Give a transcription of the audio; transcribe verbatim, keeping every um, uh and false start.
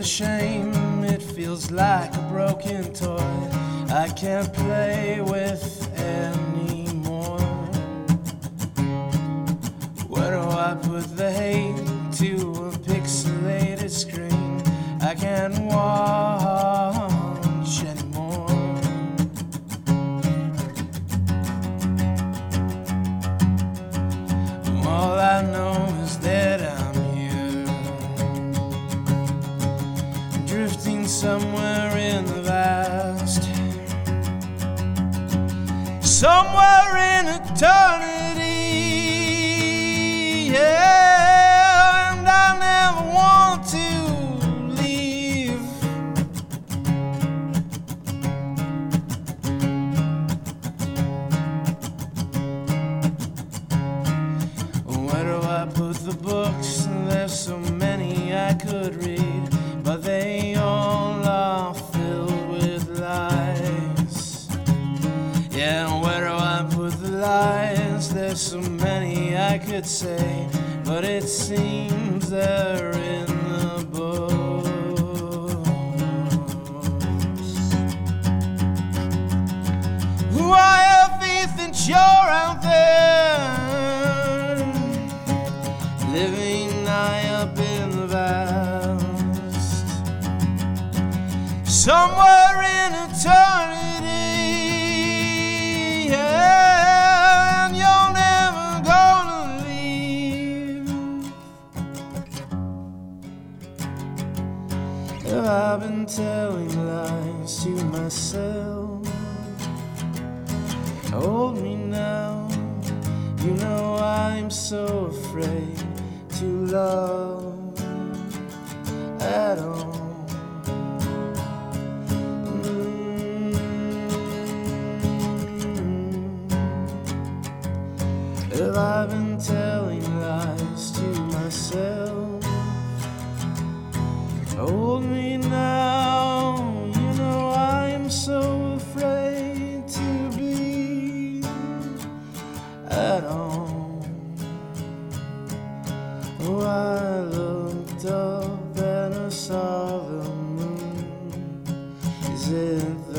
shame, it feels like a broken toy I can't play with anymore. Where do I put the hate to a pixelated screen I can't watch anymore? All I know is that I'm here, drifting somewhere in the vast, somewhere in eternity, yeah, and I never want to leave. Where do I put the books? There's so many I could read, but they all are filled with lies. Yeah, where do I put the lies? There's so many I could say, but it seems they're in the books. Who I have faith that you're out there, living high up in the vast, somewhere in eternity, yeah, and you're never gonna leave. Have I been telling lies to myself? Hold me now, you know I'm so afraid to love at all. Mm. Have I been telling lies to myself? Hold me now, you know I'm so afraid to be at home. Oh, I looked up and I saw the moon. Is it